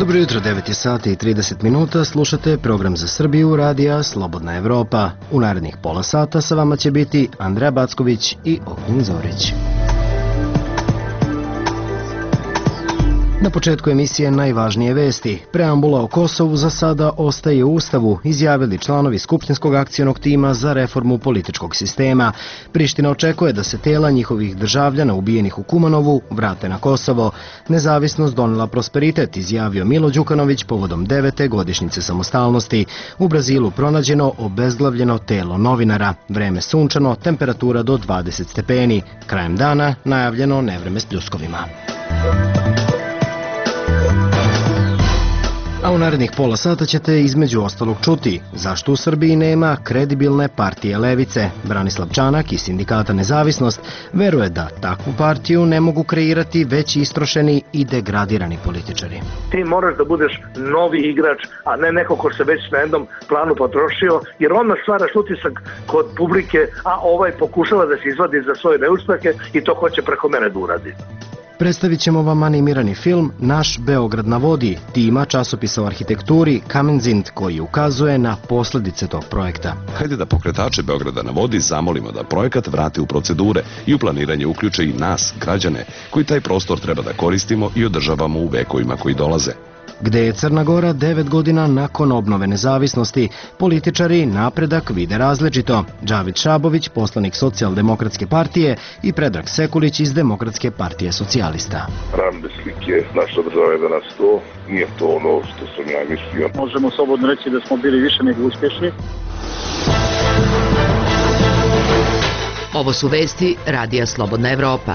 Dobro jutro, 9 sati i 30 minuta, slušate program za Srbiju radija Slobodna Evropa. U narednih pola sata sa vama će biti Andreja Backović i Ognjen Zorić. Na početku emisije najvažnije vesti. Preambula o Kosovu za sada ostaje u Ustavu, izjavili članovi Skupštinskog akcionog tima za reformu političkog sistema. Priština očekuje da se tela njihovih državljana ubijenih u Kumanovu vrate na Kosovo. Nezavisnost donela prosperitet, izjavio Milo Đukanović povodom 9. godišnjice samostalnosti. U Brazilu pronađeno obezglavljeno telo novinara. Vreme sunčano, temperatura do 20 stepeni. Krajem dana najavljeno nevreme s pljuskovima. A u narednih pola sata ćete između ostalog čuti zašto u Srbiji nema kredibilne partije levice. Branislav Čanak iz sindikata Nezavisnost veruje da takvu partiju ne mogu kreirati već istrošeni i degradirani političari. Ti moraš da budeš novi igrač, a ne neko ko se već na jednom planu potrošio, jer onda stvaraš utisak kod publike, a ovaj pokušava da se izvadi za svoje neuspehe i to hoće preko mene da uradi. Predstavit ćemo vam animirani film Naš Beograd na vodi, tima časopisa o arhitekturi Kamenzind, koji ukazuje na posljedice tog projekta. Hajde da pokretače Beograda na vodi zamolimo da projekat vrate u procedure i u planiranje uključe i nas, građane, koji taj prostor treba da koristimo i održavamo u vekovima koji dolaze. Gde je Crna Gora 9 godina nakon obnove nezavisnosti, političari napredak vide različito. Džavid Šabović, poslanik Socijaldemokratske partije, i Predrag Sekulić iz Demokratske partije socijalista. Ravne slike naša država je danas to, nije to ono što sam ja mislio. Možemo slobodno reći da smo bili više nego uspješni. Ovo su vesti radija Slobodna Evropa.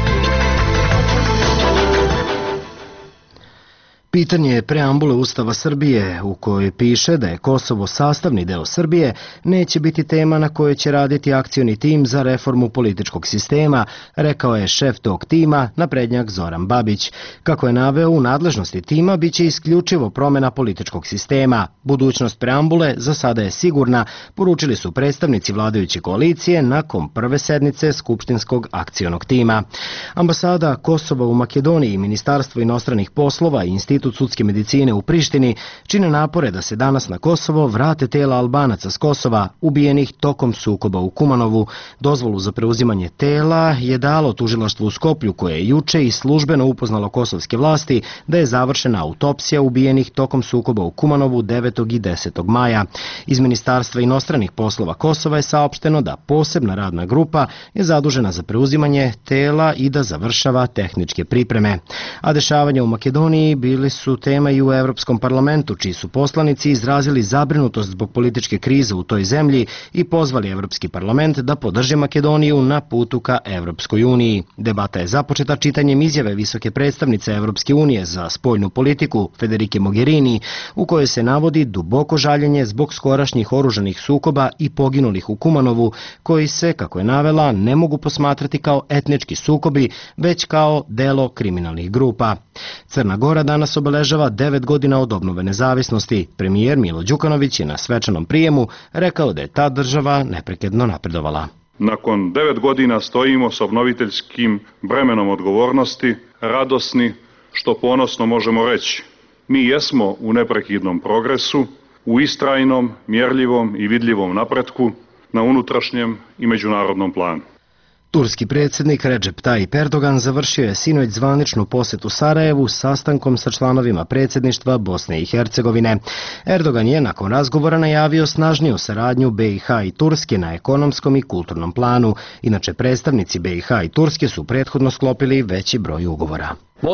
Pitanje preambule Ustava Srbije, u kojoj piše da je Kosovo sastavni deo Srbije, neće biti tema na kojoj će raditi akcioni tim za reformu političkog sistema, rekao je šef tog tima, naprednjak Zoran Babić. Kako je naveo, u nadležnosti tima biće isključivo promjena političkog sistema. Budućnost preambule za sada je sigurna, poručili su predstavnici vladajuće koalicije nakon prve sednice Skupštinskog akcionog tima. Ambasada Kosova u Makedoniji, Ministarstvo inostranih poslova i Institut sudske medicine u Prištini čine napore da se danas na Kosovo vrate tela Albanaca s Kosova ubijenih tokom sukoba u Kumanovu. Dozvolu za preuzimanje tela je dalo tužilaštvo u Skoplju, koje je juče i službeno upoznalo kosovske vlasti da je završena autopsija ubijenih tokom sukoba u Kumanovu 9. i 10. maja. Iz Ministarstva inostranih poslova Kosova je saopšteno da posebna radna grupa je zadužena za preuzimanje tela i da završava tehničke pripreme. A dešavanja u Makedoniji bili su tema i u Evropskom parlamentu, čiji su poslanici izrazili zabrinutost zbog političke krize u toj zemlji i pozvali Evropski parlament da podrži Makedoniju na putu ka Evropskoj uniji. Debata je započeta čitanjem izjave visoke predstavnice Evropske unije za spoljnu politiku Federike Mogherini, u kojoj se navodi duboko žaljenje zbog skorašnjih oružanih sukoba i poginulih u Kumanovu, koji se, kako je navela, ne mogu posmatrati kao etnički sukobi, već kao delo kriminalnih grupa. Crna Gora danas obeležava 9 godina od obnove nezavisnosti. Premijer Milo Đukanović je na svečanom prijemu rekao da je ta država neprekidno napredovala. Nakon 9 godina stojimo s obnoviteljskim bremenom odgovornosti, radosni, što ponosno možemo reći. Mi jesmo u neprekidnom progresu, u istrajnom, mjerljivom i vidljivom napretku na unutrašnjem i međunarodnom planu. Turski predsjednik Recep Tayyip Erdogan završio je sinoć zvaničnu posjetu Sarajevu s sastankom sa članovima predsjedništva Bosne i Hercegovine. Erdogan je nakon razgovora najavio snažniju saradnju BiH i Turske na ekonomskom i kulturnom planu. Inače, predstavnici BiH i Turske su prethodno sklopili veći broj ugovora.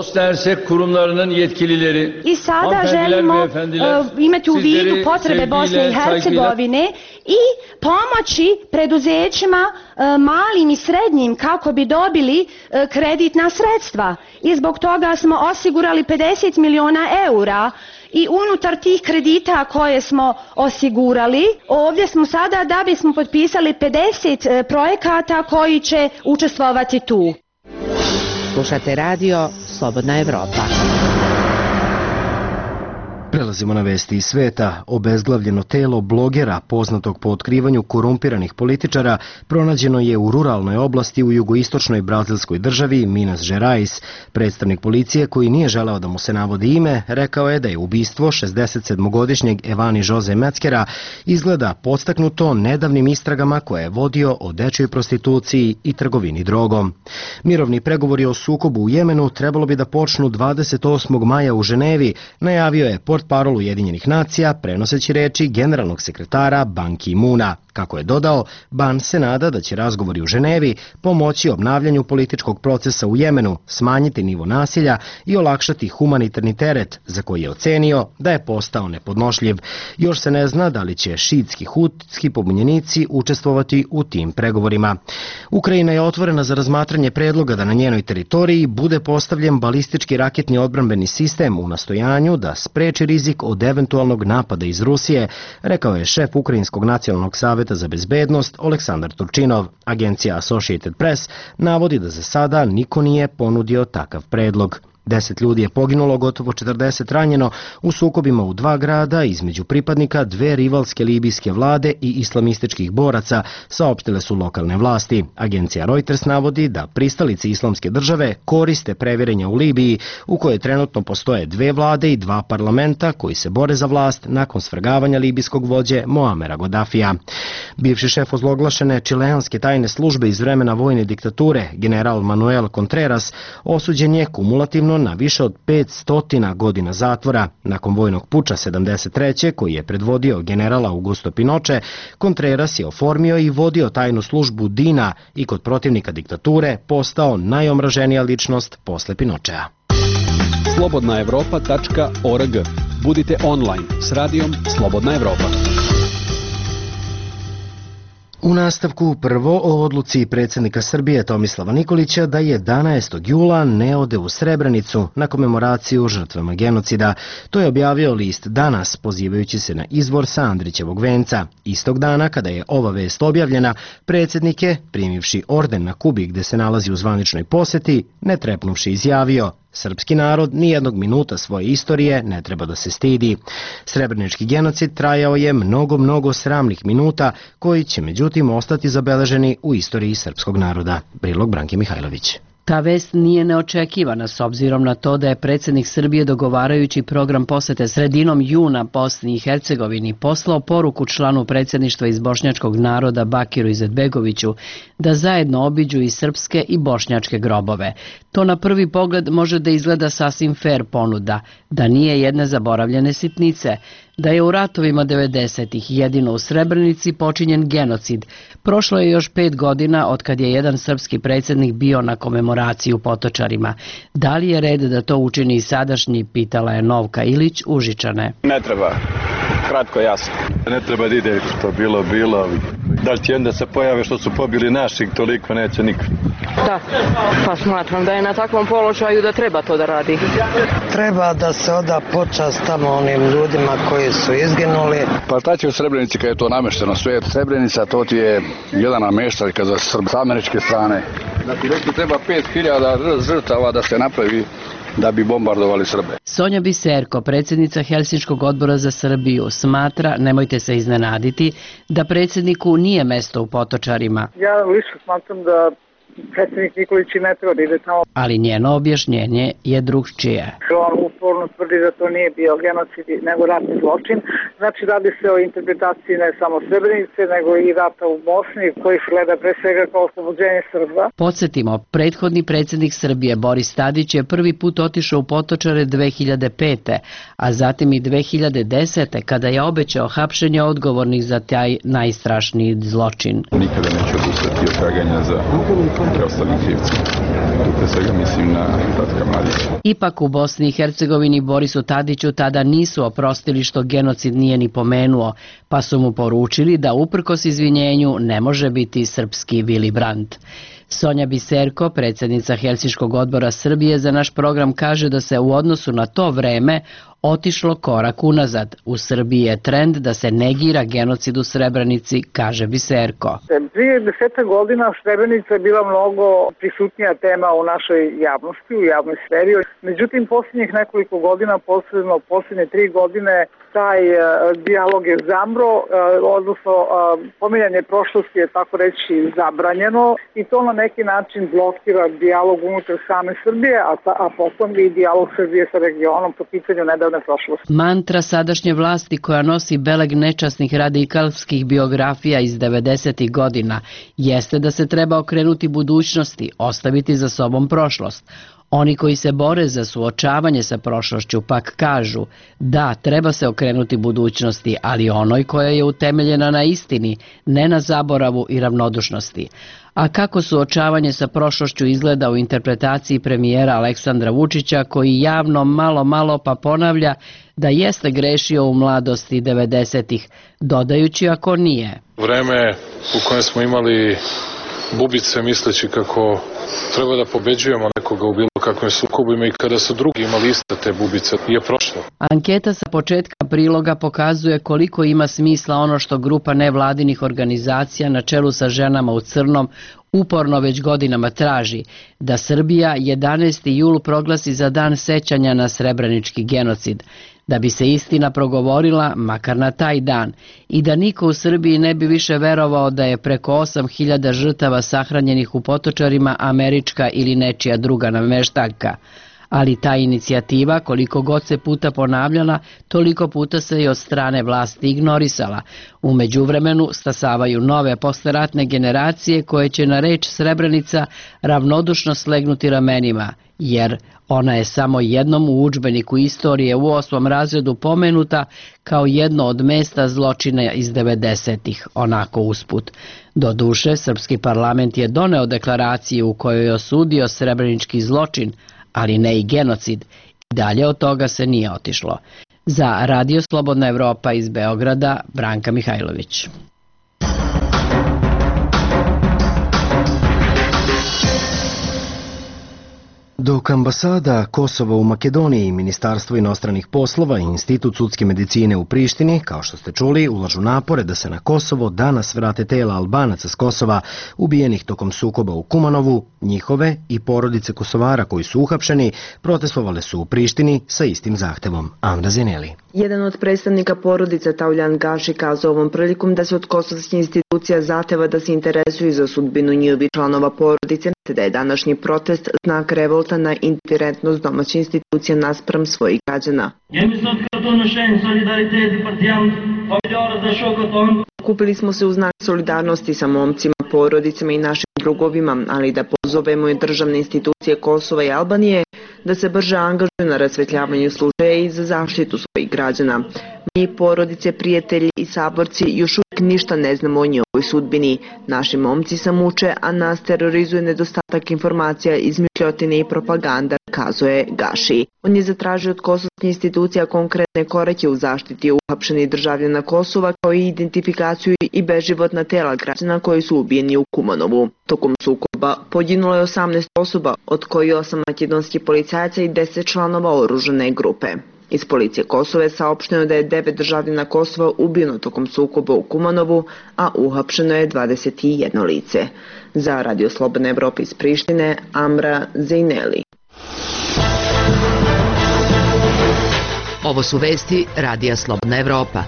I sada želimo imati u vidu potrebe Bosne i Hercegovine i pomoći preduzećima malim i srednjim kako bi dobili kreditna sredstva. I zbog toga smo osigurali 50 miliona eura. I unutar tih kredita koje smo osigurali, ovdje smo sada da bismo potpisali 50 projekata koji će učestvovati tu. Slušate radio Slobodna Evropa. Prelazimo na vesti iz sveta. Obezglavljeno telo blogera, poznatog po otkrivanju korumpiranih političara, pronađeno je u ruralnoj oblasti u jugoistočnoj brazilskoj državi Minas Gerais. Predstavnik policije, koji nije želeo da mu se navodi ime, rekao je da je ubistvo 67-godišnjeg Evani Jose Metzgera izgleda podstaknuto nedavnim istragama koje je vodio o dečjoj prostituciji i trgovini drogom. Mirovni pregovori o sukobu u Jemenu trebalo bi da počnu 28. maja u Ženevi, najavio je portparol Ujedinjenih nacija, prenoseći reči generalnog sekretara Ban Ki-moona. Kako je dodao, Ban se nada da će razgovori u Ženevi pomoći obnavljanju političkog procesa u Jemenu, smanjiti nivo nasilja i olakšati humanitarni teret, za koji je ocenio da je postao nepodnošljiv. Još se ne zna da li će šiitski hutski pobunjenici učestvovati u tim pregovorima. Ukrajina je otvorena za razmatranje predloga da na njenoj teritoriji bude postavljen balistički raketni odbrambeni sistem u nastojanju da spreči rizik od eventualnog napada iz Rusije, rekao je šef Ukrajinskog nacionalnog saveta za bezbednost Oleksandar Turčinov. Agencija Associated Press navodi da za sada niko nije ponudio takav predlog. 10 ljudi je poginulo, gotovo 40 ranjeno u sukobima u 2 grada između pripadnika 2 rivalske libijske vlade i islamističkih boraca, saopštile su lokalne vlasti. Agencija Reuters navodi da pristalice islamske države koriste previrenja u Libiji, u kojoj trenutno postoje 2 vlade i 2 parlamenta koji se bore za vlast nakon svrgavanja libijskog vođe Moamera Godafija. Bivši šef ozloglašene čileanske tajne službe iz vremena vojne diktature, general Manuel Contreras, osuđen je kumulativno na više od 500 godina zatvora. Nakon vojnog puča 73. koji je predvodio general Augusto Pinochet, Contreras je oformio i vodio tajnu službu DINA i kod protivnika diktature postao najomraženija ličnost posle Pinochea. Slobodnaevropa.org. Budite online s radijom Slobodna Evropa. U nastavku prvo o odluci predsjednika Srbije Tomislava Nikolića da 11. jula ne ode u Srebrenicu na komemoraciju žrtvama genocida. To je objavio list Danas, pozivajući se na izvor sa Andrićevog venca. Istog dana kada je ova vest objavljena, predsjednik je, primivši orden na Kubi gde se nalazi u zvaničnoj poseti, ne trepnuvši izjavio: srpski narod nijednog minuta svoje istorije ne treba da se stidi. Srebrenički genocid trajao je mnogo sramnih minuta koji će međutim ostati zabeleženi u istoriji srpskog naroda. Prilog Branke Mihajlović. Ta vest nije neočekivana s obzirom na to da je predsjednik Srbije dogovarajući program posete sredinom juna Bosni i Hercegovini poslao poruku članu predsjedništva iz bošnjačkog naroda Bakiru Izetbegoviću da zajedno obiđu i srpske i bošnjačke grobove. To na prvi pogled može da izgleda sasvim fer ponuda, da nije jedne zaboravljene sitnice, da je u ratovima 90-ih jedino u Srebrenici počinjen genocid. Prošlo je još 5 godina od kad je jedan srpski predsjednik bio na komemoraciji u Potočarima. Da li je red da to učini i sadašnji, pitala je Novka Ilić Užičane. Ne treba, kratko jasno. Ne treba da ide što bilo. Da li će onda se pojave što su pobili naših, toliko neće nikad. Da, pa smatram da je na takvom položaju da treba to da radi. Treba da se oda počast tamo onim ljudima koji su izginuli. Pa šta će u Srebrenici kad je to namešteno sve? Srebrenica to ti je jedan nameštaljka za Srb s američke strane. Da ti rekli treba 5000 žrtava da se napravi da bi bombardovali Srbe. Sonja Biserko, predsjednica Helsinškog odbora za Srbiju, smatra, nemojte se iznenaditi, da predsjedniku nije mesto u Potočarima. Ja lično smatram da predsjednik Nikolić ne treba da ide tamo. Ali njeno objašnjenje je drugčije. On uporno tvrdi da to nije bio genocid nego ratni zločin. Znači radi se o interpretaciji ne samo Srebrenice nego i rata u Bosni koji se gleda pre svega kao oslobođenje Srba. Podsjetimo, prethodni predsjednik Srbije Boris Tadić je prvi put otišao u Potočare 2005. a zatim i 2010. kada je obećao hapšenje odgovornih za taj najstrašniji zločin. Nikada neću odustati od traganja za preostalim krivcima. Tu pre svega mislim na Ratka Mladića. Ipak u Bosni i Hercegovini Borisu Tadiću tada nisu oprostili što genocid nije ni pomenuo, pa su mu poručili da uprkos izvinjenju ne može biti srpski Willy Brandt. Sonja Biserko, predsjednica Helsinškog odbora Srbije, za naš program kaže da se u odnosu na to vreme otišlo korak unazad. U Srbiji je trend da se negira genocid u Srebrenici, kaže Biserko. Prije 10 godina Srebrenica je bila mnogo prisutnija tema u našoj javnosti, u javnoj sferi. Međutim, posljednjih nekoliko godina, posebno posljednje 3 godine, taj dijalog je zamro, odnosno pominjanje prošlosti je tako reći zabranjeno i to na neki način blokira dijalog unutar same Srbije, a potom i dijalog Srbije sa regionom po pitanju nedavne prošlosti. Mantra sadašnje vlasti koja nosi beleg nečasnih radikalskih biografija iz 90. godina jeste da se treba okrenuti budućnosti, ostaviti za sobom prošlost. Oni koji se bore za suočavanje sa prošlošću pak kažu da treba se okrenuti budućnosti, ali onoj koja je utemeljena na istini, ne na zaboravu i ravnodušnosti. A kako suočavanje sa prošlošću izgleda u interpretaciji premijera Aleksandra Vučića, koji javno malo pa ponavlja da jeste grešio u mladosti 90-ih, dodajući ako nije. Vreme u kojem smo imali bubice misleći kako treba da pobeđujemo nekoga u bilo kakvim sukobima i kada su drugi imali iste te bubice je prošlo. Anketa sa početka priloga pokazuje koliko ima smisla ono što grupa nevladinih organizacija na čelu sa ženama u crnom uporno već godinama traži, da Srbija 11. jul proglasi za dan sećanja na srebrenički genocid, da bi se istina progovorila makar na taj dan i da niko u Srbiji ne bi više verovao da je preko 8.000 žrtava sahranjenih u potočarima američka ili nečija druga nameštaljka. Ali ta inicijativa, koliko god se puta ponavljala, toliko puta se i od strane vlasti ignorisala. U međuvremenu stasavaju nove posleratne generacije koje će na reč Srebrenica ravnodušno slegnuti ramenima, jer ona je samo jednom u udžbeniku istorije u 8. razredu pomenuta kao jedno od mesta zločina iz 90-ih, onako usput. Doduše, srpski parlament je doneo deklaraciju u kojoj je osudio srebrenički zločin, ali ne i genocid. I dalje od toga se nije otišlo. Za Radio Slobodna Evropa iz Beograda, Branka Mihajlović. Dok ambasada Kosova u Makedoniji, Ministarstvo inostranih poslova i Institut sudske medicine u Prištini, kao što ste čuli, ulažu napore da se na Kosovo danas vrate tela Albanaca s Kosova ubijenih tokom sukoba u Kumanovu, njihove i porodice Kosovara koji su uhapšeni, protestovale su u Prištini sa istim zahtevom. Amra Zeneli. Jedan od predstavnika porodice Taulan Gaši kazao ovom prilikom da se od kosovskih institucija zahteva da se interesuju za sudbinu njihovih članova porodice, te da je današnji protest znak revolta na indiferentnost domaće institucije naspram svojih građana. Kupili smo se u znak solidarnosti sa momcima, porodicama i našim drugovima, ali da pozovemo i državne institucije Kosova i Albanije da se brže angažuju na rasvetljavanju slučaja i za zaštitu svojih građana. Mi, porodice, prijatelji i saborci, još uvijek ništa ne znamo o njihovoj sudbini. Naši momci se muče, a nas terorizuje nedostatak informacija, izmišljotine i propaganda, kazuje Gaši. On je zatražio od kosovskih institucija konkretne korake u zaštiti uhapšenih državljana Kosova, kao i identifikaciju i beživotna tela građana koji su ubijeni u Kumanovu. Tokom sukoba poginulo je 18 osoba, od kojih 8 makedonskih policajaca i 10 članova oružane grupe. Iz policije Kosova je saopšteno da je 9 državljana Kosova ubijeno tokom sukoba u Kumanovu, a uhapšeno je 21 lice. Za Radio Slobodna Evropa iz Prištine, Amra Zejneli. Ovo su vesti Radija Slobodna Evropa.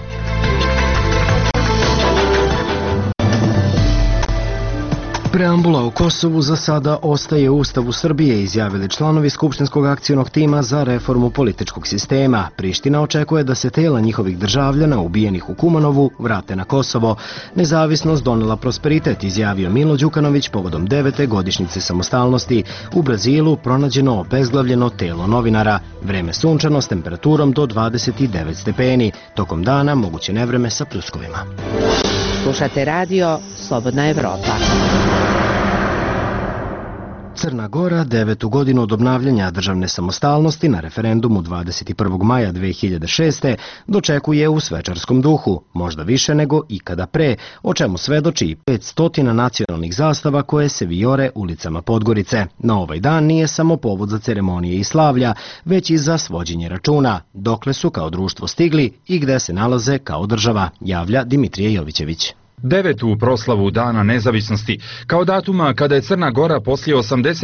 Preambula o Kosovu za sada ostaje u Ustavu Srbije, izjavili članovi Skupštinskog akcionog tima za reformu političkog sistema. Priština očekuje da se tela njihovih državljana ubijenih u Kumanovu vrate na Kosovo. Nezavisnost donela prosperitet, izjavio Milo Đukanović povodom 9. godišnjice samostalnosti. U Brazilu pronađeno obezglavljeno telo novinara. Vreme sunčano s temperaturom do 29 stepeni. Tokom dana moguće nevreme sa pljuskovima. Slušate radio Slobodna Evropa. Crna Gora 9. godinu od obnavljanja državne samostalnosti na referendumu 21. maja 2006. dočekuje u svečarskom duhu, možda više nego ikada pre, o čemu svedoči 500 nacionalnih zastava koje se vijore ulicama Podgorice. No ovaj dan nije samo povod za ceremonije i slavlja, već i za svođenje računa, dokle su kao društvo stigli i gde se nalaze kao država, javlja Dimitrije Jovićević. 9. proslavu Dana nezavisnosti, kao datuma kada je Crna Gora poslije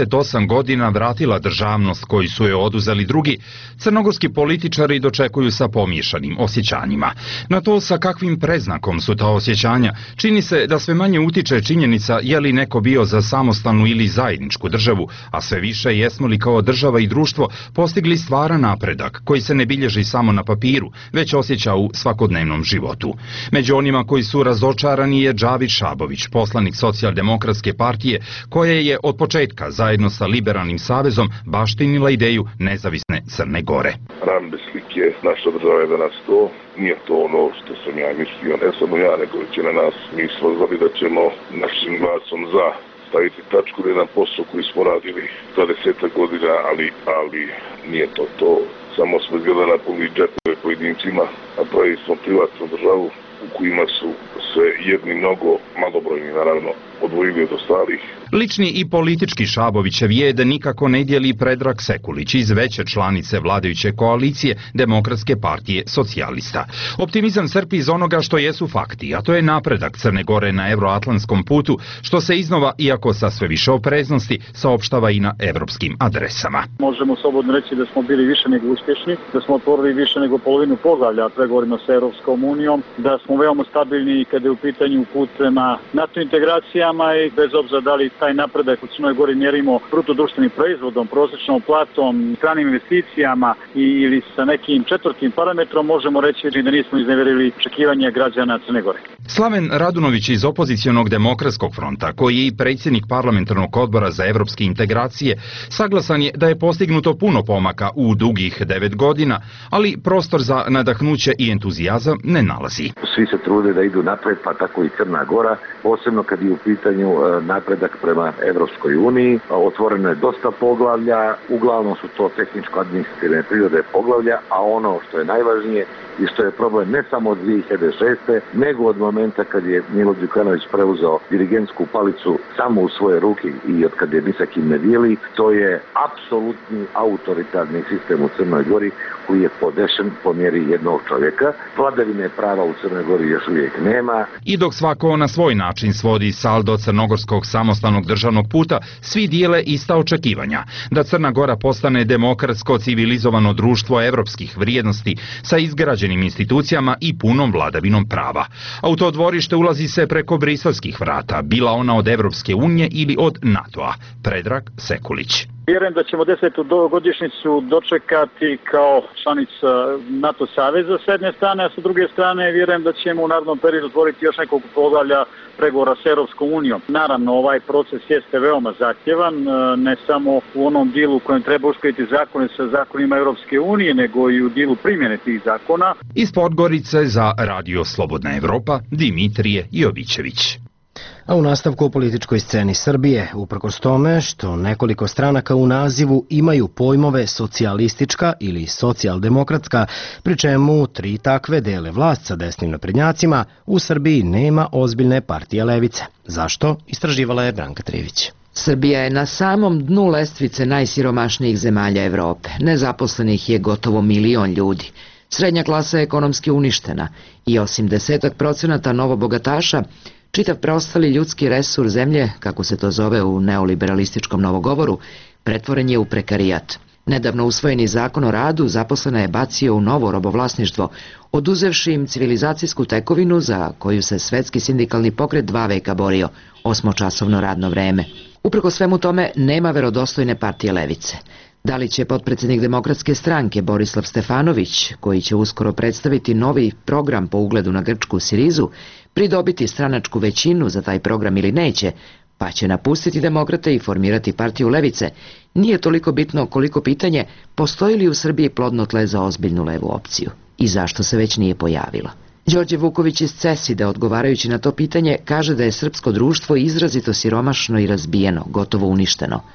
88 godina vratila državnost koju su je oduzeli drugi, crnogorski političari dočekuju sa pomiješanim osjećanjima. Na to sa kakvim preznakom su ta osjećanja, čini se da sve manje utiče činjenica je li neko bio za samostalnu ili zajedničku državu, a sve više jesmo li kao država i društvo postigli stvaran napredak koji se ne bilježi samo na papiru, već osjeća u svakodnevnom životu. Među onima koji su razočarani je Džavid Šabović, poslanik Socijaldemokratske partije, koja je od početka zajedno sa Liberalnim savezom baštinila ideju nezavisne Crne Gore. Ram bez slike, naša država je danas to, nije to ono što sam ja mislio, ne samo ja, nego većina nas. Mi smo znali da ćemo našim glasom za staviti tačku na jedan posao koji smo radili 20 godina, ali nije to to. Samo smo izgleda napunili džepove pojedincima, a pravili smo privatnu državu u kojima su se jedni mnogo malobrojni, naravno, odvojili od ostalih. Lični i politički Šabovićev je da nikako ne dijeli Predrag Sekulić iz veće članice vladajuće koalicije Demokratske partije socijalista. Optimizam crpi iz onoga što jesu fakti, a to je napredak Crne Gore na evroatlantskom putu, što se iznova, iako sa sve više opreznosti, saopštava i na evropskim adresama. Možemo slobodno reći da smo bili više nego uspješni, da smo otvorili više nego polovinu poglavlja pregovorima sa Europskom unijom, da smo veoma stabilni kada je u pitanju put prema NATO integracijama i bez obzira da li taj napredak u Crnoj Gori mjerimo bruto društvenim proizvodom, prosječnom platom, stranim investicijama ili sa nekim četvrtim parametrom, možemo reći da nismo izneverili očekivanja građana Crne Gore. Slaven Radunović iz opozicionog Demokratskog fronta, koji je i predsjednik parlamentarnog odbora za evropske integracije, saglasan je da je postignuto puno pomaka u dugih 9 godina, ali prostor za nadahnuće i entuzijazam ne nalazi. Svi se trude da idu napred, pa tako i Crna Gora, posebno kad je u pitanju napredak prema Evropskoj uniji. Otvoreno je dosta poglavlja, uglavnom su to tehničko-administrativne prirode poglavlja, a ono što je najvažnije i što je problem ne samo od 2006. nego od momenta kad je Milo Đukanović preuzeo dirigentsku palicu samo u svoje ruke i od kad je ni sa kim ne dijeli, to je apsolutni autoritarni sistem u Crnoj Gori koji je podešen po mjeri jednog čovjeka. Vladavine prava u Crnoj Gori još uvijek nema. I dok svako na svoj način svodi saldo crnogorskog samostalnog državnog puta, svi dijele ista očekivanja da Crna Gora postane demokratsko civilizovano društvo evropskih vrijednosti sa izgrađenim institucijama i punom vladavinom prava. A u to dvorište ulazi se preko briselskih vrata, bila ona od Evropske unije ili od NATO-a. Predrag Sekulić. Vjerujem da ćemo 10. godišnjicu dočekati kao članica NATO saveza s jedne strane, a sa druge strane vjerujem da ćemo u narednom periodu otvoriti još nekog poglavlja pregovora s Europskom unijom. Naravno, ovaj proces jeste veoma zahtjevan, ne samo u onom dijelu u kojem treba uskladiti zakone sa zakonima Europske unije, nego i u dijelu primjene tih zakona. Iz Podgorice za Radio Slobodna Evropa, Dimitrije Jovićević. A u nastavku o političkoj sceni Srbije, uprkos tome što nekoliko stranaka u nazivu imaju pojmove socijalistička ili socijaldemokratska, pri čemu 3 takve dele vlast sa desnim naprednjacima, u Srbiji nema ozbiljne partije levice. Zašto? Istraživala je Branka Trivić. Srbija je na samom dnu lestvice najsiromašnijih zemalja Evrope. Nezaposlenih je gotovo 1 milion ljudi. Srednja klasa je ekonomski uništena i osim 10% novobogataša, čitav preostali ljudski resurs zemlje, kako se to zove u neoliberalističkom novogovoru, pretvoren je u prekarijat. Nedavno usvojeni zakon o radu zaposlena je bacio u novo robovlasništvo, oduzevši im civilizacijsku tekovinu za koju se svetski sindikalni pokret 2 veka borio, 8-časovno radno vreme. Uprkos svemu tome nema verodostojne partije levice. Da li će potpredsjednik Demokratske stranke Borislav Stefanović, koji će uskoro predstaviti novi program po ugledu na grčku Sirizu, pridobiti stranačku većinu za taj program ili neće, pa će napustiti demokrate i formirati partiju levice, nije toliko bitno koliko pitanje postoji li u Srbiji plodno tle za ozbiljnu levu opciju i zašto se već nije pojavila. Đorđe Vuković iz CESID-e, odgovarajući na to pitanje, kaže da je srpsko društvo izrazito siromašno i razbijeno, gotovo uništeno.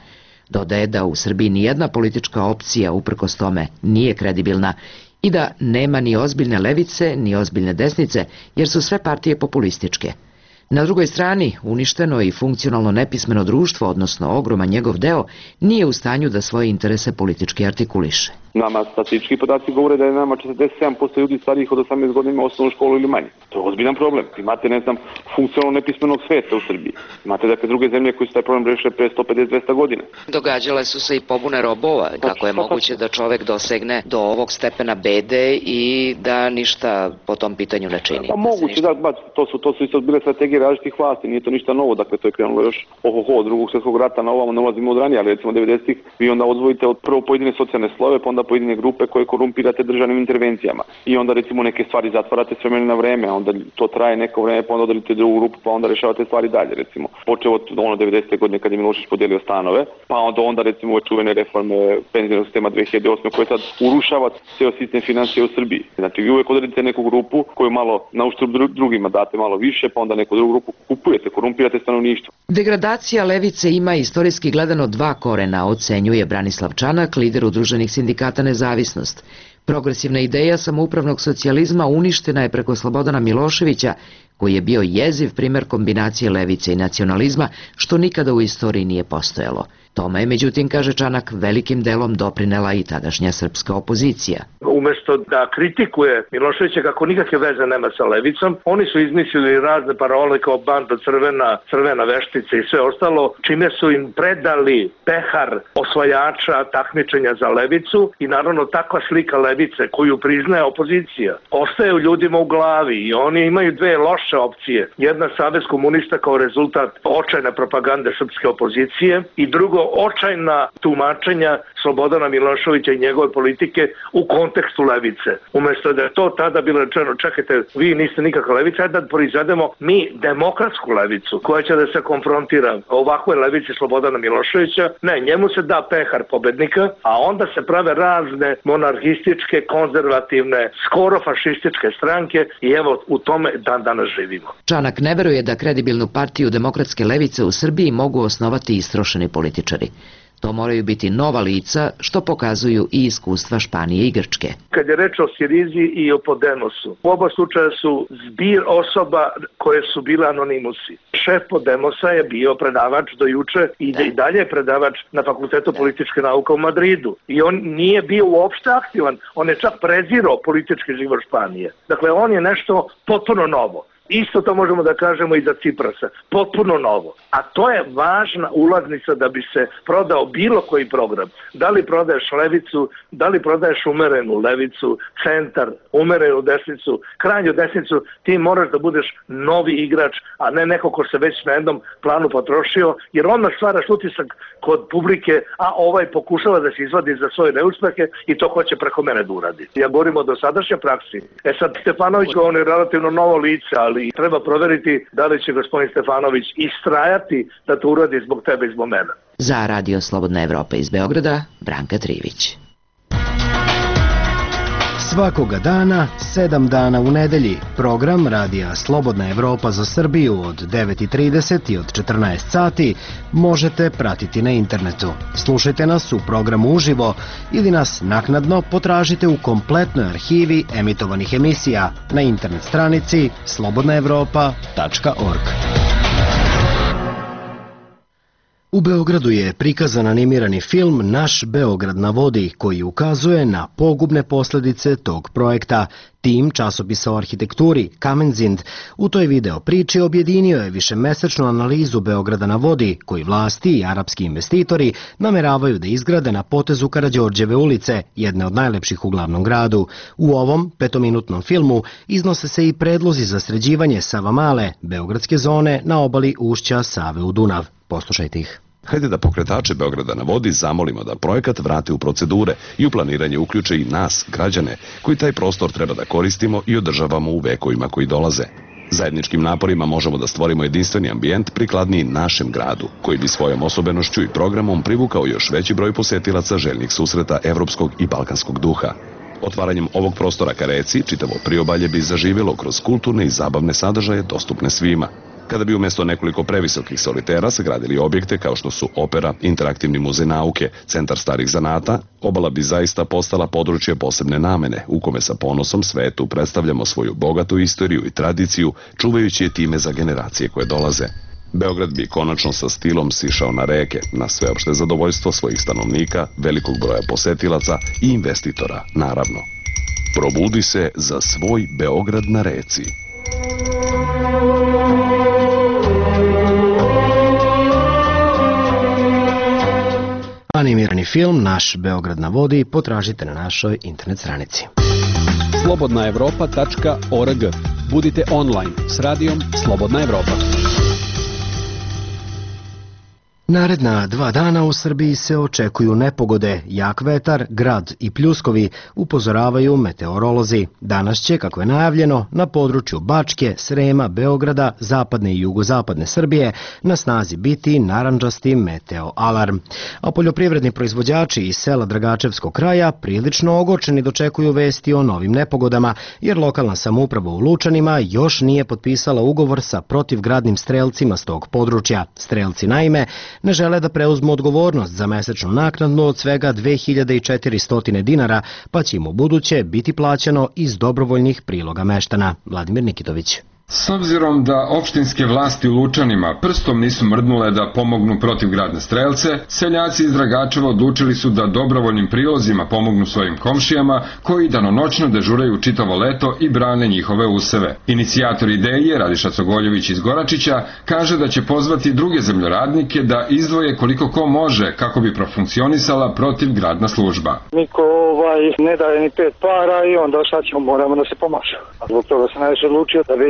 Dodaje da u Srbiji nijedna politička opcija uprkos tome nije kredibilna i da nema ni ozbiljne levice ni ozbiljne desnice jer su sve partije populističke. Na drugoj strani, uništeno i funkcionalno nepismeno društvo, odnosno ogroman njegov deo, nije u stanju da svoje interese politički artikuliše. Nama statistički podaci govore da je nama 47% ljudi starijih od 18 godina ima osnovnu školu ili manje. To je ozbiljan problem. Imate, funkcionalno nepismenog sveta u Srbiji. Imate, druge zemlje koji su taj problem rešile pre 150-200 godina. Događale su se i pobune robova. Kako je moguće da čovek dosegne do ovog stepena bede i da ništa po tom pitanju ne čini? Pa moguće, to su isto bile strategije različitih vlasti, nije to ništa novo, dakle to je krenulo još od drugog svjetskog rata na ovamo, ne ulazimo od ranije, ali recimo 90-ih vi onda odvojite od prvo pojedine socijalne slojeve, pa onda pojedine grupe koje korumpirate državnim intervencijama i onda recimo neke stvari zatvarate s vremena na vreme, onda to traje neko vreme, pa onda odalite drugu grupu, pa onda rešavate stvari dalje, recimo. Počeo od 90. godine kad je Milošević podelio stanove, pa onda recimo čuvene reforme penzionog sistema 2008. koje sad urušava ceo sistem financija u Srbiji. Znači vi uvek odredite neku grupu koju malo na uštrb drugima date malo više, pa onda neku drugu grupu kupujete, korumpirate stanovništvo. Degradacija levice ima istorijski gledano dva korena, ocenjuje Branislav Čanak, lider Udruženih sindikata Nezavisnost. Progresivna ideja samoupravnog socijalizma uništena je preko Slobodana Miloševića, koji je bio jeziv primer kombinacije levice i nacionalizma, što nikada u istoriji nije postojalo. Tome je, međutim, kaže Čanak, velikim delom doprinela i tadašnja srpska opozicija. Umesto da kritikuje Miloševića kako nikakve veze nema sa levicom, oni su izmislili razne parole kao banda crvena veštica i sve ostalo, čime su im predali pehar osvajača takmičenja za levicu i naravno takva slika levice koju priznaje opozicija ostaje u ljudima u glavi i oni imaju dve loše opcije. Jedna, Savez komunista kao rezultat očajne propagande srpske opozicije i drugo, očajna tumačenja Slobodana Miloševića i njegove politike u kontekstu levice. Umesto da je to tada bilo rečeno, čekajte, vi niste nikakva levica, da proizvedemo mi demokratsku levicu koja će da se konfrontira ovakvoj levici Slobodana Miloševića. Ne, njemu se da pehar pobednika, a onda se prave razne monarhističke, konzervativne, skoro fašističke stranke i evo u tome dan danas živimo. Čanak ne veruje da kredibilnu partiju demokratske levice u Srbiji mogu osnovati istrošeni političari. To moraju biti nova lica, što pokazuju i iskustva Španije i Grčke. Kad je reč o Sirizi i o Podemosu, u oba slučaja su zbir osoba koje su bile anonimusi. Šef Podemosa je bio predavač do juče i dalje je predavač na Fakultetu političke nauke u Madridu. I on nije bio uopšte aktivan, on je čak prezirao politički život Španije. Dakle, on je nešto potpuno novo. Isto to možemo da kažemo i za Ciprasa. Potpuno novo. A to je važna ulaznica da bi se prodao bilo koji program. Da li prodaješ levicu, da li prodaješ umerenu levicu, centar, umerenu desnicu, krajnju desnicu, ti moraš da budeš novi igrač, a ne neko ko se već na jednom planu potrošio, jer onda stvaraš utisak kod publike, a ovaj pokušava da se izvadi za svoje neuspehe i to hoće preko mene da uradi. Ja govorim o dosadašnjoj praksi. Sad Stefanović, on je relativno novo lice, ali treba proveriti da li će gospodin Stefanović istrajati da to uradi zbog tebe i zbog mene. Za Radio Slobodna Evropa iz Beograda, Branka Trivić. Svakoga dana, 7 dana u nedelji, program Radija Slobodna Evropa za Srbiju od 9:30 i od 14 sati možete pratiti na internetu. Slušajte nas u programu uživo ili nas naknadno potražite u kompletnoj arhivi emitovanih emisija na internet stranici slobodnaevropa.org. U Beogradu je prikazan animirani film Naš Beograd na vodi, koji ukazuje na pogubne posljedice tog projekta. Tim časopisa o arhitekturi Kamenzind u toj video priči objedinio je višemesečnu analizu Beograda na vodi, koji vlasti i arapski investitori nameravaju da izgrade na potezu Karađorđeve ulice, jedne od najlepših u glavnom gradu. U ovom petominutnom filmu iznose se i predlozi za sređivanje Savamale, beogradske zone na obali ušća Save u Dunav. Poslušajte ih. Hajde da pokretače Beograda na vodi zamolimo da projekat vrate u procedure i u planiranje uključe i nas, građane, koji taj prostor treba da koristimo i održavamo u vekovima koji dolaze. Zajedničkim naporima možemo da stvorimo jedinstveni ambijent prikladniji našem gradu, koji bi svojom osobenošću i programom privukao još veći broj posetilaca željnih susreta evropskog i balkanskog duha. Otvaranjem ovog prostora ka reci, čitavo priobalje bi zaživjelo kroz kulturne i zabavne sadržaje dostupne svima. kada bi umjesto nekoliko previsokih solitera sagradili objekte kao što su opera, interaktivni muzej nauke, centar starih zanata, obala bi zaista postala područje posebne namene, u kome sa ponosom svetu predstavljamo svoju bogatu istoriju i tradiciju, čuvajući je time za generacije koje dolaze. Beograd bi konačno sa stilom sišao na reke, na sveopšte zadovoljstvo svojih stanovnika, velikog broja posetilaca i investitora, naravno. Probudi se za svoj Beograd na reci. Animirani film Naš Beograd na vodi potražite na našoj internet stranici. slobodnaevropa.org. Budite online s radijom Slobodna Evropa. Naredna 2 dana u Srbiji se očekuju nepogode, jak vetar, grad i pljuskovi, upozoravaju meteorolozi. Danas će, kako je najavljeno, na području Bačke, Srema, Beograda, zapadne i jugozapadne Srbije na snazi biti narandžasti meteo alarm. A poljoprivredni proizvođači iz sela Dragačevskog kraja prilično ogorčeni dočekuju vesti o novim nepogodama, jer lokalna samouprava u Lučanima još nije potpisala ugovor sa protivgradnim strelcima s tog područja. Strelci naime ne žele da preuzmu odgovornost za mesečnu naknadu od svega 2400 dinara, pa će im u buduće biti plaćano iz dobrovoljnih priloga meštana. Vladimir Nikitović. S obzirom da opštinske vlasti u Lučanima prstom nisu mrdnule da pomognu protivgradne strelce, seljaci iz Dragačeva odlučili su da dobrovoljnim prilozima pomognu svojim komšijama koji danonoćno dežuraju čitavo leto i brane njihove useve. Inicijator ideje, Radiša Cogoljević iz Goračića, kaže da će pozvati druge zemljoradnike da izdvoje koliko ko može kako bi profunkcionisala protivgradna služba. Niko ne daje ni 5 para i onda šta ćemo, moramo da se pomažemo. Zbog toga sam najviše odlučio da bi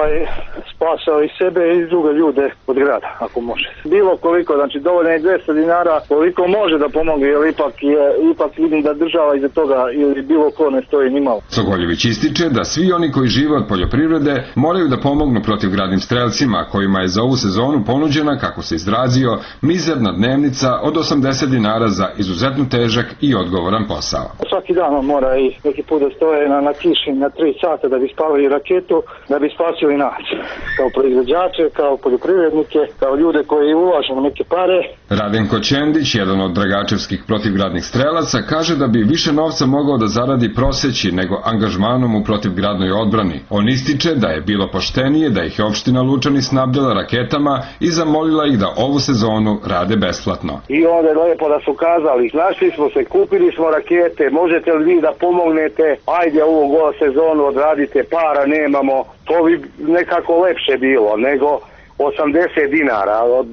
spasao i sebe i druge ljude od grada, ako može. Bilo koliko, znači dovoljno je 200 dinara, koliko može da pomogne, jer ipak vidim da država iza toga ili bilo ko ne stoji ni malo. Cogoljević ističe da svi oni koji žive od poljoprivrede moraju da pomognu protivgradnim strelcima, kojima je za ovu sezonu ponuđena, kako se izrazio, mizerna dnevnica od 80 dinara za izuzetno težak i odgovoran posao. Svaki dan mora i neki put da stoje na kiši na 3 sata da bi spavali raketu, da bi spasili nas, kao proizvođače, kao poljoprivrednike, kao ljude koji ulažu neke pare. Radenko Ćendić, jedan od dragačevskih protivgradnih strelaca, kaže da bi više novca mogao da zaradi proseći nego angažmanom u protivgradnoj odbrani. On ističe da je bilo poštenije da ih je opština Lučani snabdjela raketama i zamolila ih da ovu sezonu rade besplatno. I onda je lepo da su kazali, našli smo se, kupili smo rakete, možete li vi da pomognete, ajde ovu sezonu odradite, para nemamo. To bi nekako lepše bilo nego 80 dinara od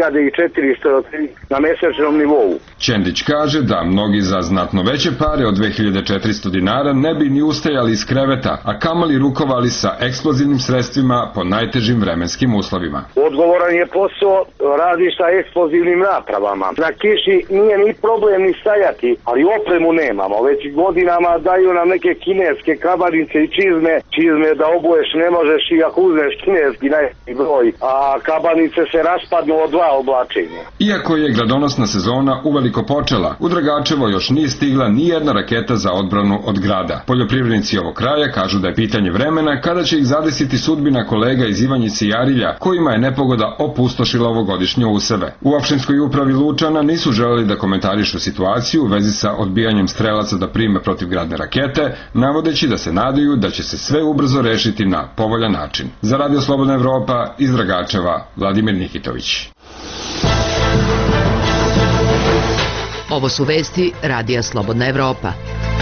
2400 na mesečnom nivou. Ćendić kaže da mnogi za znatno veće pare od 2400 dinara ne bi ni ustajali iz kreveta, a kamoli rukovali sa eksplozivnim sredstvima po najtežim vremenskim uslovima. Odgovoran je posao, radi sa eksplozivnim napravama. Na kiši nije ni problem ni stajati, ali opremu nemamo. Već godinama daju nam neke kineske kabanice i čizme da obuješ ne možeš i ako uzmeš kineski najveći broj, a kabanice se raspadnu od 2 oblačenja. Iako je gradonosna sezona uveliko počela, u Dragačevo još nije stigla ni jedna raketa za odbranu od grada. Poljoprivrednici ovog kraja kažu da je pitanje vremena kada će ih zadesiti sudbina kolega iz Ivanjice i Arilja, kojima je nepogoda opustošila ovogodišnje useve. U opštinskoj upravi Lučana nisu želeli da komentarišu situaciju u vezi sa odbijanjem strelaca da prime protivgradne rakete, navodeći da se nadaju da će se sve ubrzo rešiti na povoljan način. Za Radio Slobodna Evropa iz Dragačeva, Vladimir Nikitović. Ovo su vesti Radija Slobodna Evropa.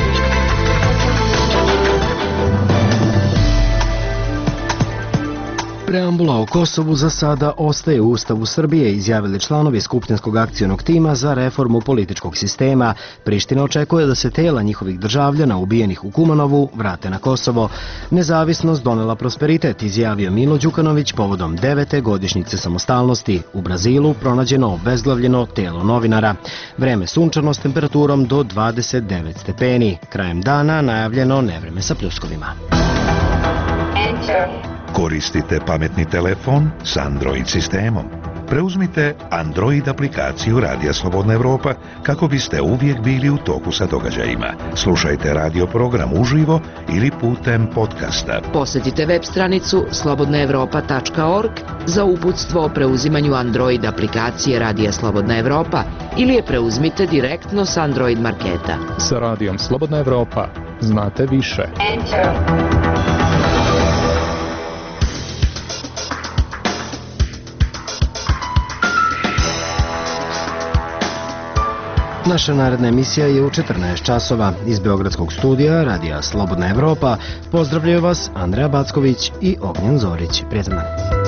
Preambula o Kosovu za sada ostaje u Ustavu Srbije, izjavili članovi Skupštinskog akcionog tima za reformu političkog sistema. Priština očekuje da se tela njihovih državljana ubijenih u Kumanovu vrate na Kosovo. Nezavisnost donela prosperitet, izjavio Milo Đukanović povodom 9. godišnjice samostalnosti. U Brazilu pronađeno obezglavljeno telo novinara. Vreme sunčano s temperaturom do 29 stepeni. Krajem dana najavljeno nevreme sa pljuskovima. Koristite pametni telefon s Android sistemom. Preuzmite Android aplikaciju Radija Slobodna Evropa kako biste uvijek bili u toku sa događajima. Slušajte radio program uživo ili putem podcasta. Posjetite web stranicu slobodnaevropa.org za uputstvo o preuzimanju Android aplikacije Radija Slobodna Evropa ili je preuzmite direktno s Android marketa. Sa Radijom Slobodna Evropa znate više. Naša naredna emisija je u 14 časova. Iz Beogradskog studija Radija Slobodna Evropa pozdravljaju vas Andreja Backović i Ognjen Zorić. Prijatno.